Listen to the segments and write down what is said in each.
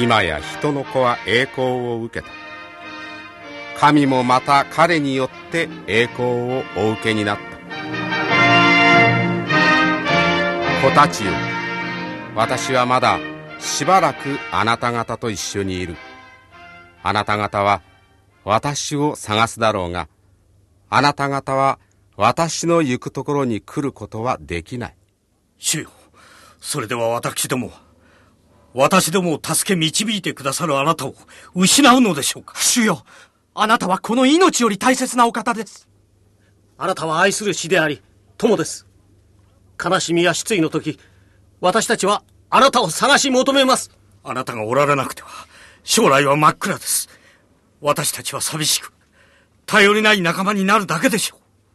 今や人の子は栄光を受けた。神もまた彼によって栄光をお受けになった。子たちよ、私はまだしばらくあなた方と一緒にいる。あなた方は私を探すだろうが、あなた方は私の行くところに来ることはできない。 主よ、それでは私どもを助け導いてくださるあなたを失うのでしょうか。 主よ、あなたはこの命より大切なお方です。 あなたは愛する師であり友です。悲しみや失意の時、私たちはあなたを探し求めます。 あなたがおられなくては将来は真っ暗です。私たちは寂しく頼りない仲間になるだけでしょう。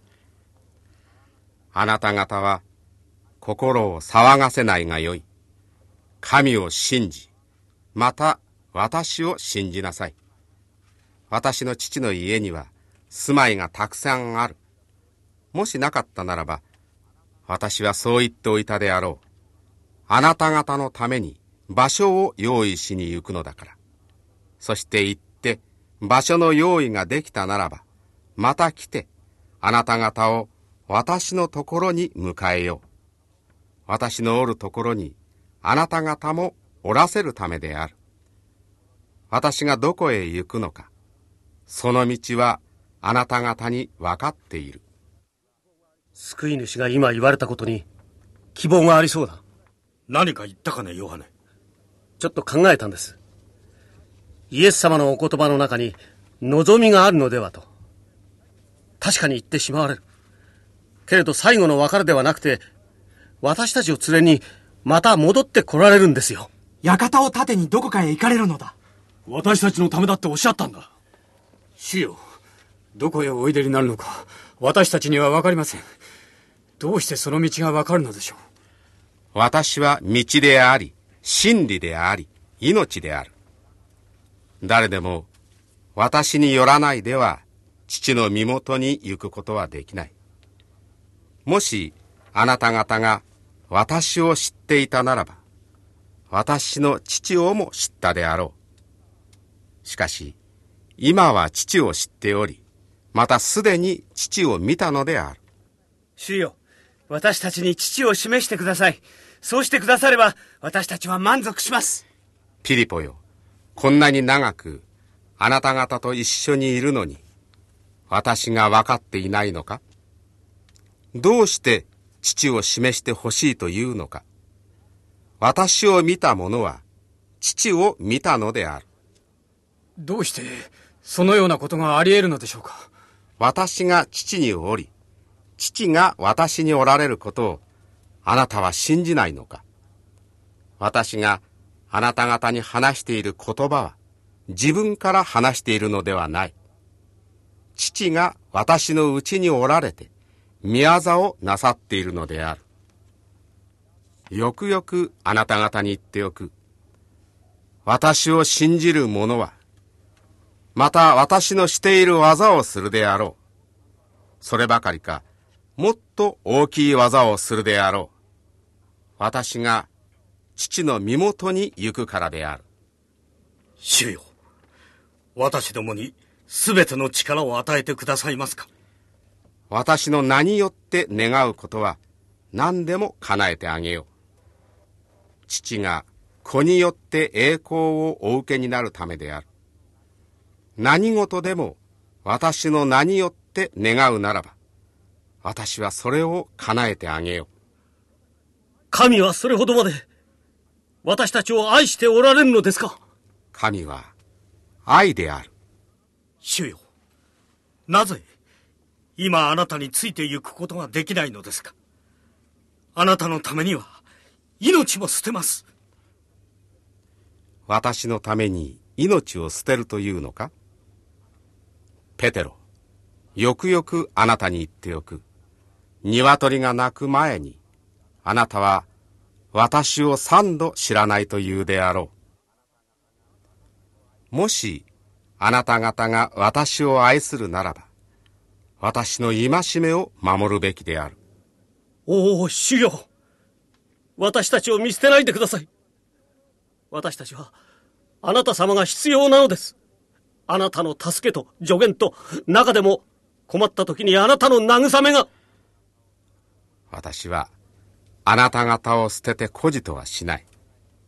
あなた方は心を騒がせないがよい。神を信じ、また私を信じなさい。私の父の家には住まいがたくさんある。もしなかったならば、私はそう言っておいたであろう。あなた方のために場所を用意しに行くのだから。そして行って場所の用意ができたならば、また来てあなた方を私のところに迎えよう。私のおるところにあなた方もおらせるためである。私がどこへ行くのか、その道はあなた方に分かっている。 救い主が今言われたことに希望がありそうだ。 何か言ったかね、ヨハネ。 ちょっと考えたんです。イエス様のお言葉の中に望みがあるのではと。確かに言ってしまわれる。けれど最後の別れではなくて、私たちを連れにまた戻って来られるんですよ。 館を盾にどこかへ行かれるのだ。 私たちのためだっておっしゃったんだ。 主よ、どこへおいでになるのか私たちには分かりません。どうしてその道が分かるのでしょう。 私は道であり、真理であり、命である。誰でも私によらないでは父の身元に行くことはできない。もしあなた方が私を知っていたならば、私の父をも知ったであろう。しかし今は父を知っており、またすでに父を見たのである。 主よ、私たちに父を示してください。そうしてくだされば私たちは満足します。 ピリポよ、こんなに長くあなた方と一緒にいるのに、私が分かっていないのか？どうして父を示してほしいというのか？私を見た者は父を見たのである。 どうしてそのようなことがあり得るのでしょうか。 私が父におり、父が私におられることをあなたは信じないのか？私があなた方に話している言葉は自分から話しているのではない。父が私のうちにおられて御業をなさっているのである。よくよくあなた方に言っておく。私を信じる者はまた私のしている技をするであろう。そればかりか、もっと大きい技をするであろう。私が父の身元に行くからである。 主よ、私どもにすべての力を与えてくださいますか。 私の名によって願うことは何でも叶えてあげよう。父が子によって栄光をお受けになるためである。何事でも私の名によって願うならば、私はそれを叶えてあげよう。 神はそれほどまで私たちを愛しておられるのですか。 神は愛である。 主よ、なぜ今あなたについて行くことができないのですか。あなたのためには命も捨てます。 私のために命を捨てるというのか。ペテロ、よくよくあなたに言っておく。鶏が鳴く前にあなたは私を3度知らないというであろう。もしあなた方が私を愛するならば、私の戒めを守るべきである。 おお、主よ、私たちを見捨てないでください。私たちはあなた様が必要なのです。あなたの助けと助言と、中でも困った時にあなたの慰めが。 私はあなた方を捨てて孤児とはしない。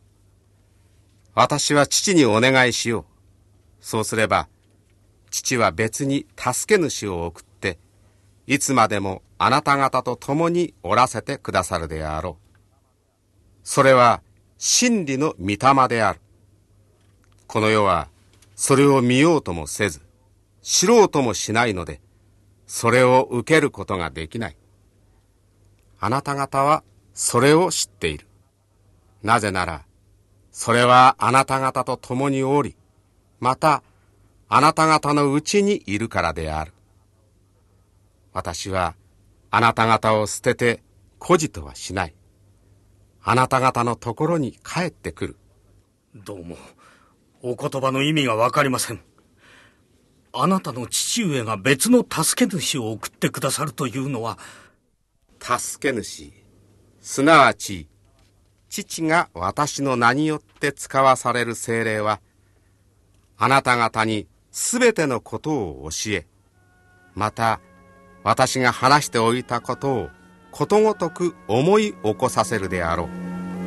私は父にお願いしよう。そうすれば父は別に助け主を送っていつまでもあなた方と共におらせてくださるであろう。それは真理の御霊である。この世はそれを見ようともせず知ろうともしないので、それを受けることができない。あなた方はそれを知っている。なぜならそれはあなた方と共におり、またあなた方のうちにいるからである。私はあなた方を捨てて孤児とはしない。あなた方のところに帰ってくる。 どうもお言葉の意味がわかりません。あなたの父上が別の助け主を送ってくださるというのは。 助け主、すなわち父が私の名によって使わされる聖霊は、あなた方にすべてのことを教え、また私が話しておいたことをことごとく思い起こさせるであろう。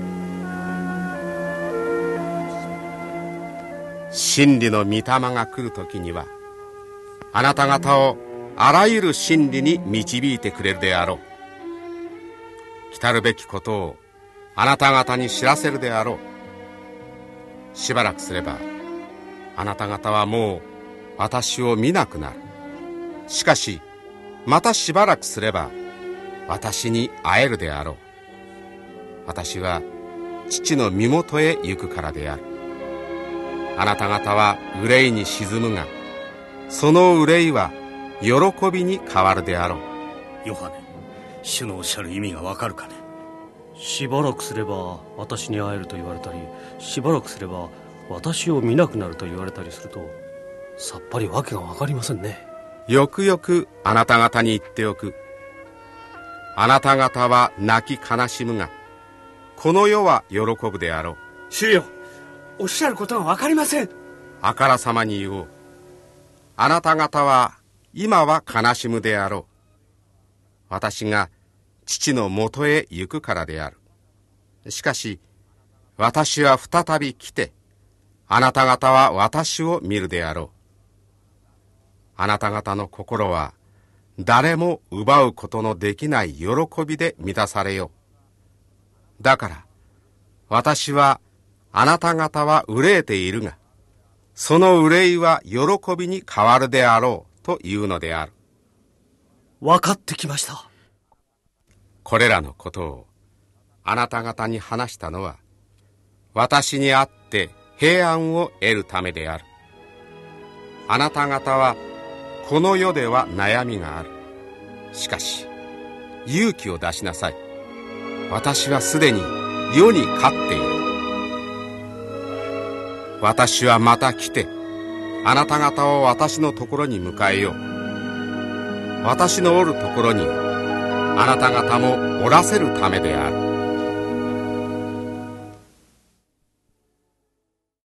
真理の御霊が来るときには、あなた方をあらゆる真理に導いてくれるであろう。来たるべきことをあなた方に知らせるであろう。しばらくすればあなた方はもう私を見なくなる。しかしまたしばらくすれば私に会えるであろう。私は父の身元へ行くからである。あなた方は憂いに沈むが、その憂いは喜びに変わるであろう。 ヨハネ、主のおっしゃる意味がわかるかね。 しばらくすれば私に会えると言われたり、しばらくすれば私を見なくなると言われたりすると、さっぱりわけがわかりませんね。 よくよくあなた方に言っておく。あなた方は泣き悲しむが、この世は喜ぶであろう。 主よ、おっしゃることがわかりません。 あからさまに言おう。あなた方は今は悲しむであろう。私が父のもとへ行くからである。しかし私は再び来て、あなた方は私を見るであろう。あなた方の心は誰も奪うことのできない喜びで満たされよう。だから私はあなた方は憂えているが、その憂いは喜びに変わるであろうというのである。 分かってきました。 これらのことをあなた方に話したのは、私にあって平安を得るためである。あなた方はこの世では悩みがある。しかし勇気を出しなさい。私はすでに世に勝っている。私はまた来て、あなた方を私のところに迎えよう。私のおるところにあなた方もおらせるためである。